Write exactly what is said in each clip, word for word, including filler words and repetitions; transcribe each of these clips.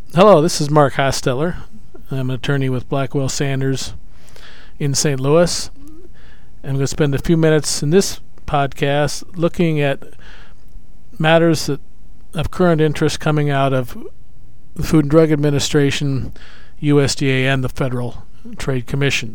Hello, this is Mark Hosteller. I'm an attorney with Blackwell Sanders in Saint Louis. I'm going to spend a few minutes in this podcast looking at matters that of current interest coming out of the Food and Drug Administration, U S D A, and the Federal Trade Commission.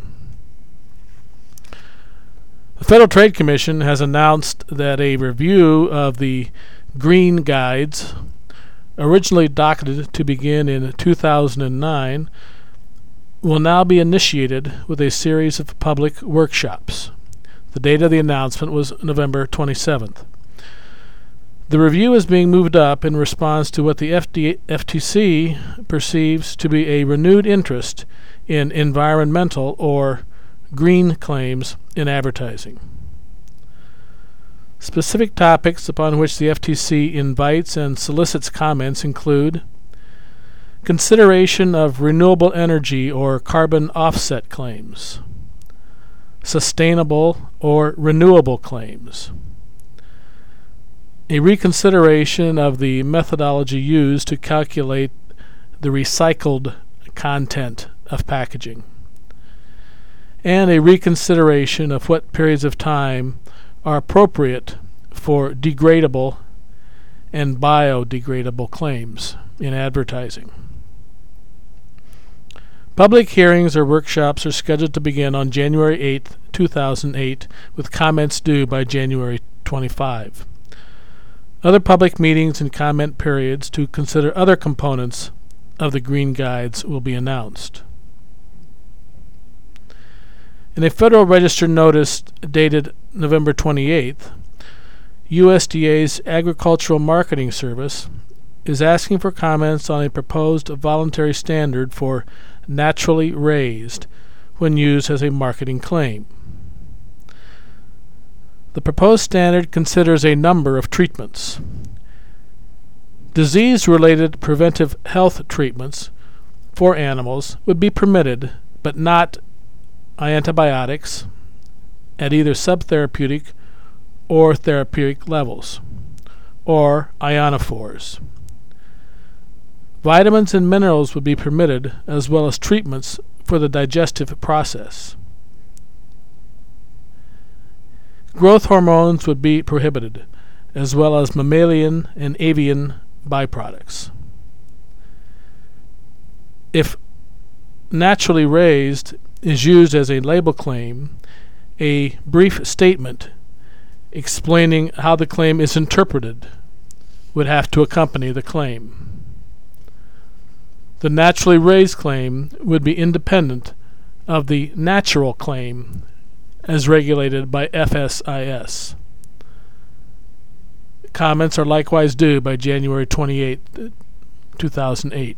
The Federal Trade Commission has announced that a review of the Green Guides, originally docketed to begin in two thousand nine, will now be initiated with a series of public workshops. The date of the announcement was November twenty-seventh. The review is being moved up in response to what the F D A, F T C perceives to be a renewed interest in environmental or green claims in advertising. Specific topics upon which the F T C invites and solicits comments include consideration of renewable energy or carbon offset claims, sustainable or renewable claims, a reconsideration of the methodology used to calculate the recycled content of packaging, and a reconsideration of what periods of time are appropriate for degradable and biodegradable claims in advertising. Public hearings or workshops are scheduled to begin on January eighth, two thousand eight, with comments due by January twenty-fifth. Other public meetings and comment periods to consider other components of the Green Guides will be announced. In a Federal Register notice dated November twenty-eighth, U S D A's Agricultural Marketing Service is asking for comments on a proposed voluntary standard for naturally raised when used as a marketing claim. The proposed standard considers a number of treatments. Disease-related preventive health treatments for animals would be permitted, but not antibiotics at either subtherapeutic or therapeutic levels, or ionophores. Vitamins and minerals would be permitted, as well as treatments for the digestive process. Growth hormones would be prohibited, as well as mammalian and avian byproducts. If naturally raised is used as a label claim, a brief statement explaining how the claim is interpreted would have to accompany the claim. The naturally raised claim would be independent of the natural claim as regulated by F S I S. Comments are likewise due by January twenty-eighth, two thousand eight.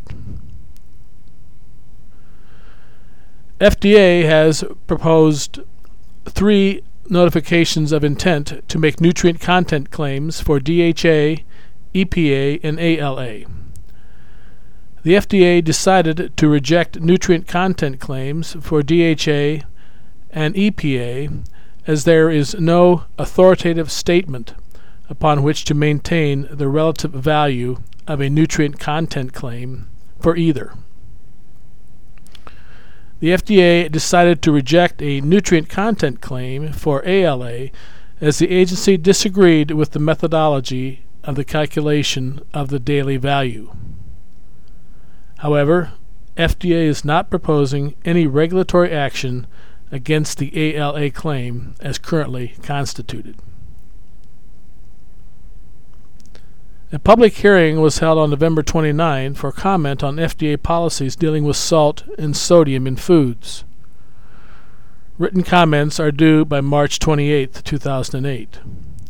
F D A has proposed three notifications of intent to make nutrient content claims for D H A, E P A, and A L A. The F D A decided to reject nutrient content claims for D H A and E P A as there is no authoritative statement upon which to maintain the relative value of a nutrient content claim for either. The F D A decided to reject a nutrient content claim for A L A as the agency disagreed with the methodology of the calculation of the daily value. However, F D A is not proposing any regulatory action against the A L A claim as currently constituted. A public hearing was held on November twenty-ninth for comment on F D A policies dealing with salt and sodium in foods. Written comments are due by March twenty-eighth, two thousand eight.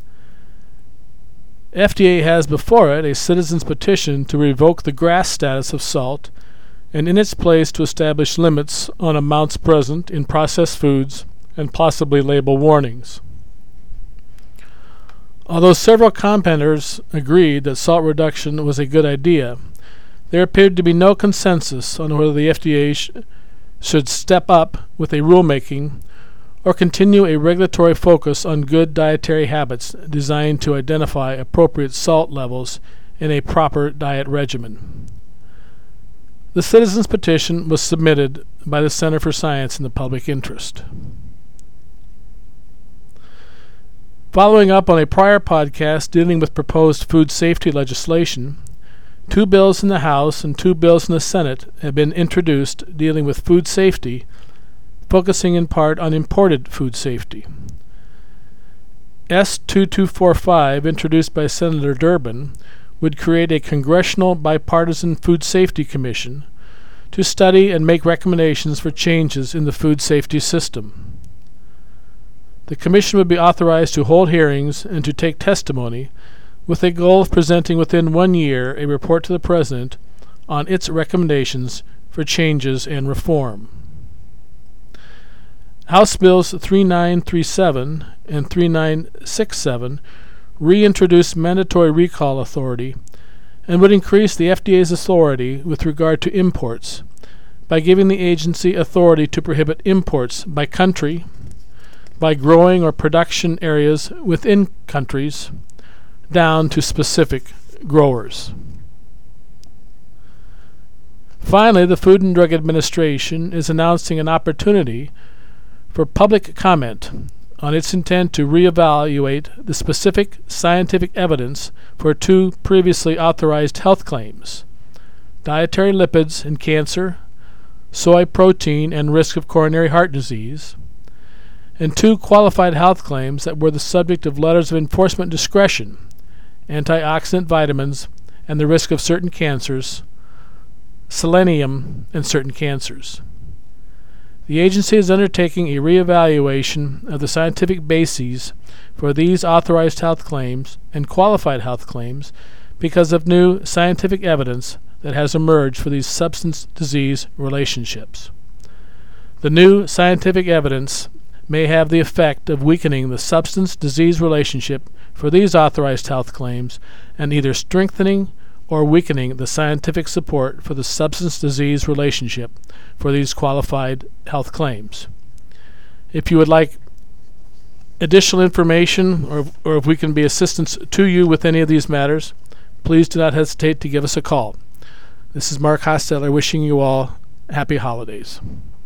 F D A has before it a citizen's petition to revoke the GRAS status of salt and in its place to establish limits on amounts present in processed foods and possibly label warnings. Although several commenters agreed that salt reduction was a good idea, there appeared to be no consensus on whether the F D A sh- should step up with a rulemaking or continue a regulatory focus on good dietary habits designed to identify appropriate salt levels in a proper diet regimen. The citizens' petition was submitted by the Center for Science in the Public Interest. Following up on a prior podcast dealing with proposed food safety legislation, two bills in the House and two bills in the Senate have been introduced dealing with food safety, focusing in part on imported food safety. S twenty-two forty-five, introduced by Senator Durbin, would create a congressional bipartisan food safety commission to study and make recommendations for changes in the food safety system. The commission would be authorized to hold hearings and to take testimony with a goal of presenting within one year a report to the President on its recommendations for changes and reform. House Bills thirty-nine thirty-seven and thirty-nine sixty-seven reintroduced mandatory recall authority and would increase the F D A's authority with regard to imports by giving the agency authority to prohibit imports by country, by growing or production areas within countries, down to specific growers. Finally, the Food and Drug Administration is announcing an opportunity for public comment on its intent to reevaluate the specific scientific evidence for two previously authorized health claims: dietary lipids and cancer, soy protein and risk of coronary heart disease, and two qualified health claims that were the subject of letters of enforcement discretion: antioxidant vitamins and the risk of certain cancers, selenium and certain cancers. The agency is undertaking a reevaluation of the scientific bases for these authorized health claims and qualified health claims because of new scientific evidence that has emerged for these substance-disease relationships. The new scientific evidence may have the effect of weakening the substance-disease relationship for these authorized health claims and either strengthening or weakening the scientific support for the substance-disease relationship for these qualified health claims. If you would like additional information or, or if we can be assistance to you with any of these matters, please do not hesitate to give us a call. This is Mark Hostetter wishing you all happy holidays.